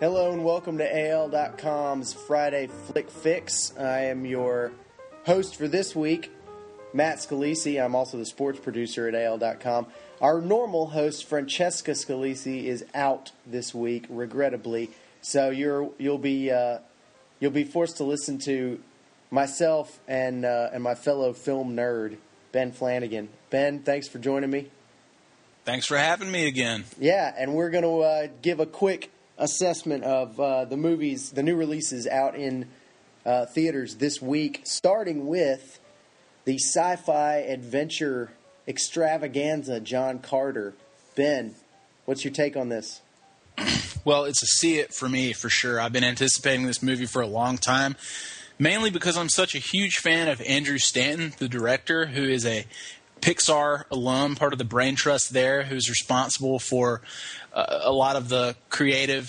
Hello and welcome to AL.com's Friday Flick Fix. I am your host for this week, Matt Scalisi. I'm also the sports producer at AL.com. Our normal host, Francesca Scalisi, is out this week, regrettably. So you'll be forced to listen to myself and my fellow film nerd, Ben Flanagan. Ben, thanks for joining me. Thanks for having me again. Yeah, and we're going to give a quick assessment of the movies, the new releases out in theaters this week, starting with the sci-fi adventure extravaganza John Carter. Ben, what's your take on this? Well, it's a see it for me, for sure. I've been anticipating this movie for a long time, mainly because I'm such a huge fan of Andrew Stanton, the director, who is a Pixar alum, part of the brain trust there, who's responsible for a lot of the creative,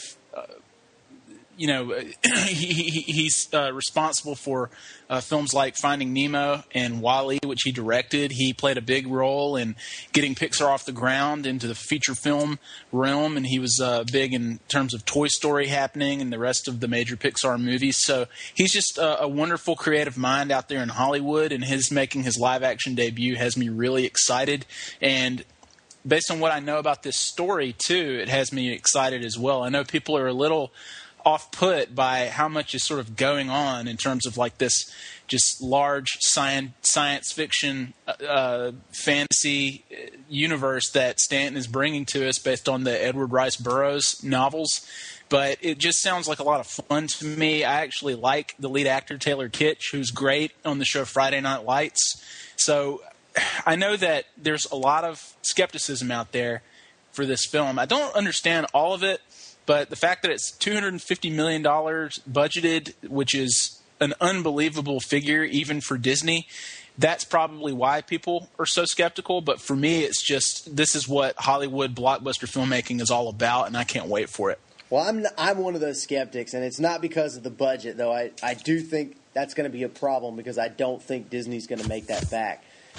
he's responsible for films like Finding Nemo and WALL-E, which he directed. He played a big role in getting Pixar off the ground into the feature film realm, and he was big in terms of Toy Story happening and the rest of the major Pixar movies. So he's just a wonderful creative mind out there in Hollywood, and his making his live-action debut has me really excited. And based on what I know about this story, too, it has me excited as well. I know people are a little off-put by how much is sort of going on in terms of like this just large science fiction fantasy universe that Stanton is bringing to us based on the Edward Rice Burroughs novels. But it just sounds like a lot of fun to me. I actually like the lead actor, Taylor Kitsch, who's great on the show Friday Night Lights. So I know that there's a lot of skepticism out there for this film. I don't understand all of it, but the fact that it's $250 million budgeted, which is an unbelievable figure even for Disney, that's probably why people are so skeptical. But for me, it's just this is what Hollywood blockbuster filmmaking is all about, and I can't wait for it. Well, I'm one of those skeptics, and it's not because of the budget, though. I do think that's going to be a problem because I don't think Disney's going to make that back.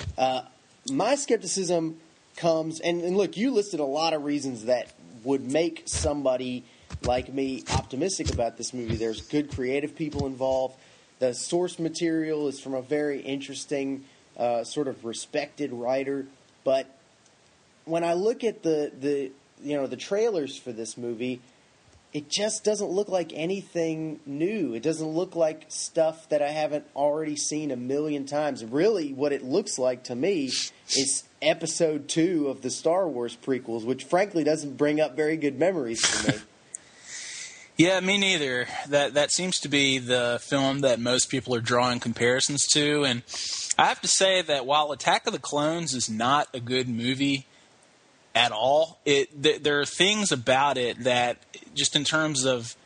My skepticism comes, and look, you listed a lot of reasons that would make somebody like me optimistic about this movie. There's good creative people involved. The source material is from a very interesting, sort of respected writer. But when I look at the trailers for this movie, it just doesn't look like anything new. It doesn't look like stuff that I haven't already seen a million times. Really, what it looks like to me is Episode 2 of the Star Wars prequels, which frankly doesn't bring up very good memories for me. Yeah, me neither. That seems to be the film that most people are drawing comparisons to. And I have to say that while Attack of the Clones is not a good movie at all, there are things about it that, just in terms of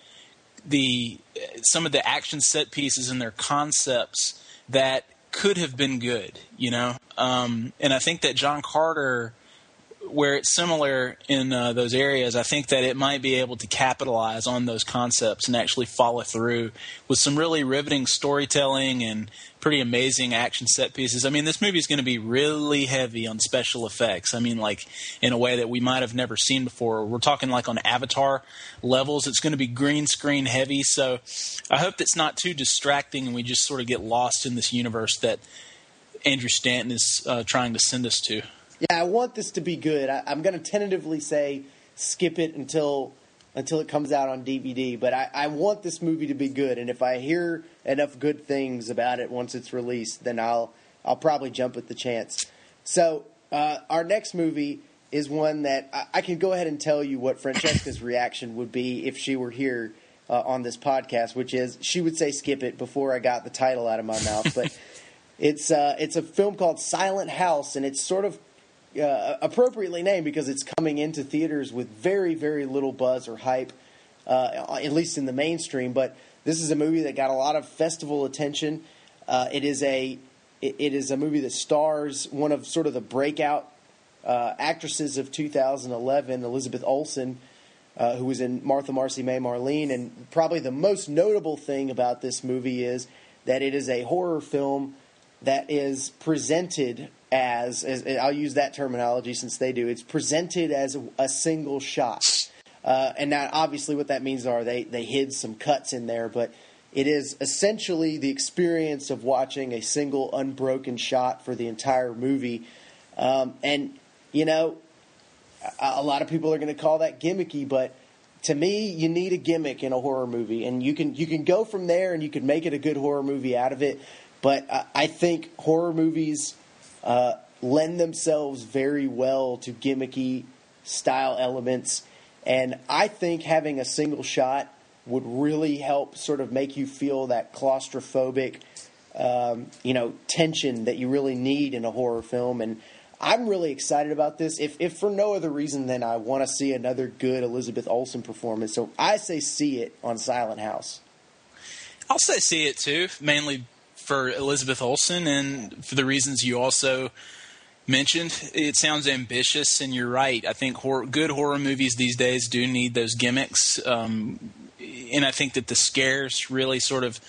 some of the action set pieces and their concepts, that could have been good, and I think that John Carter, where it's similar in those areas, I think that it might be able to capitalize on those concepts and actually follow through with some really riveting storytelling and pretty amazing action set pieces. I mean, this movie is going to be really heavy on special effects. I mean, like in a way that we might have never seen before. We're talking like on Avatar levels. It's going to be green screen heavy. So I hope that's not too distracting and we just sort of get lost in this universe that Andrew Stanton is trying to send us to. Yeah, I want this to be good. I'm going to tentatively say skip it until it comes out on DVD. But I want this movie to be good, and if I hear enough good things about it once it's released, then I'll probably jump at the chance. So our next movie is one that I can go ahead and tell you what Francesca's reaction would be if she were here on this podcast, which is she would say skip it before I got the title out of my mouth. But it's a film called Silent House, and it's sort of appropriately named because it's coming into theaters with very, very little buzz or hype, at least in the mainstream. But this is a movie that got a lot of festival attention. It is a movie that stars one of sort of the breakout actresses of 2011, Elizabeth Olsen, who was in Martha, Marcy, May, Marlene. And probably the most notable thing about this movie is that it is a horror film that is presented as I'll use that terminology since they do. It's presented as a single shot. And now, obviously, what that means are they hid some cuts in there, but it is essentially the experience of watching a single unbroken shot for the entire movie. And, you know, a lot of people are going to call that gimmicky, but to me, you need a gimmick in a horror movie. And you can go from there and you can make it a good horror movie out of it. But I think horror movies lend themselves very well to gimmicky style elements. And I think having a single shot would really help sort of make you feel that claustrophobic, tension that you really need in a horror film. And I'm really excited about this, if for no other reason than I want to see another good Elizabeth Olsen performance. So I say see it on Silent House. I'll say see it too, mainly for Elizabeth Olsen and for the reasons you also mentioned. It sounds ambitious, and you're right. I think good horror movies these days do need those gimmicks. And I think that the scares really sort of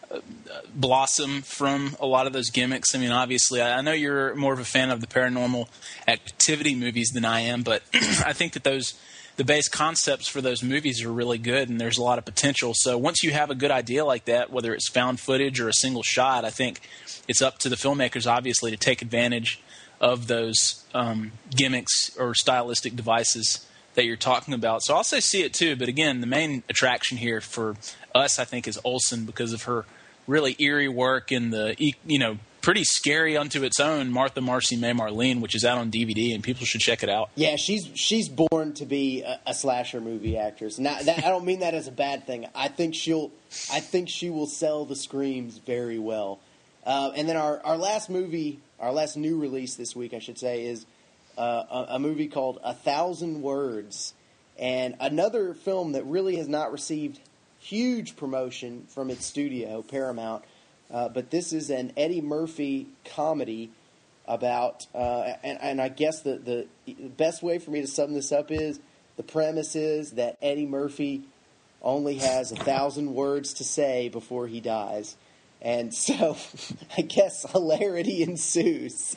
blossom from a lot of those gimmicks. I mean, obviously, I know you're more of a fan of the Paranormal Activity movies than I am, but I think that the base concepts for those movies are really good, and there's a lot of potential. So once you have a good idea like that, whether it's found footage or a single shot, I think it's up to the filmmakers, obviously, to take advantage of those gimmicks or stylistic devices that you're talking about. So I'll say see it too, but again, the main attraction here for us, I think, is Olsen because of her really eerie work and the, pretty scary unto its own Martha Marcy May Marlene, which is out on DVD, and people should check it out. Yeah, she's born to be a slasher movie actress. Now, I don't mean that as a bad thing. I think she will sell the screams very well. And then our last movie, our last new release this week, I should say, is a movie called 1,000 Words, and another film that really has not received huge promotion from its studio, Paramount. But this is an Eddie Murphy comedy about, and I guess the best way for me to sum this up is, the premise is that Eddie Murphy only has 1,000 words to say before he dies. And so, I guess hilarity ensues.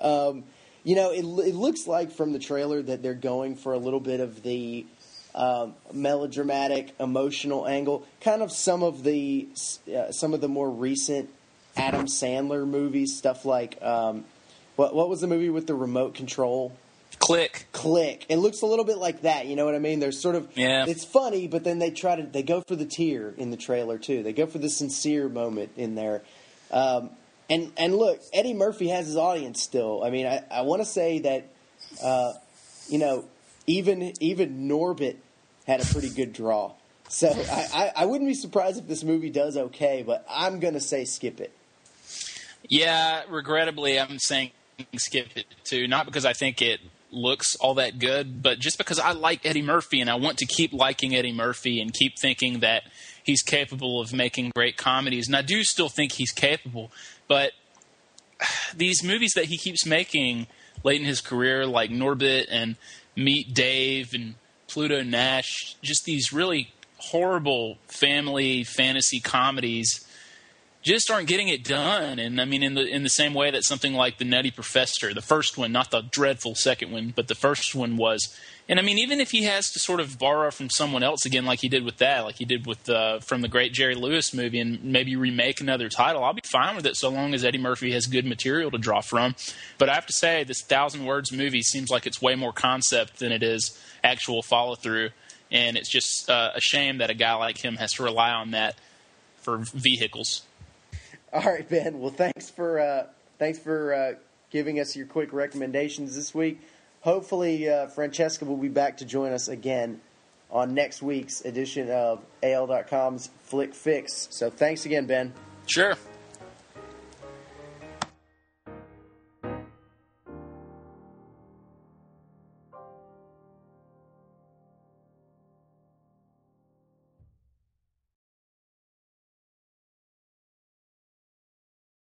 It looks like from the trailer that they're going for a little bit of the melodramatic, emotional angle, kind of some of the more recent Adam Sandler movies, stuff like what was the movie with the remote control? Click. It looks a little bit like that. You know what I mean? There's sort of It's funny, but then they go for the tear in the trailer too. They go for the sincere moment in there. And look, Eddie Murphy has his audience still. I mean, I want to say that even Norbit had a pretty good draw. So I wouldn't be surprised if this movie does okay, but I'm going to say skip it. Yeah, regrettably, I'm saying skip it too. Not because I think it looks all that good, but just because I like Eddie Murphy and I want to keep liking Eddie Murphy and keep thinking that he's capable of making great comedies. And I do still think he's capable, but these movies that he keeps making late in his career, like Norbit and Meet Dave and Pluto Nash, just these really horrible family fantasy comedies just aren't getting it done. And I mean, in the same way that something like The Nutty Professor, the first one, not the dreadful second one, but the first one was. And I mean, even if he has to sort of borrow from someone else again, like he did with that, like he did with from the great Jerry Lewis movie, and maybe remake another title, I'll be fine with it so long as Eddie Murphy has good material to draw from. But I have to say, this 1,000 Words movie seems like it's way more concept than it is actual follow through, and it's just a shame that a guy like him has to rely on that for vehicles. All right, Ben. Well, thanks for giving us your quick recommendations this week. Hopefully, Francesca will be back to join us again on next week's edition of AL.com's Flick Fix. So thanks again, Ben. Sure.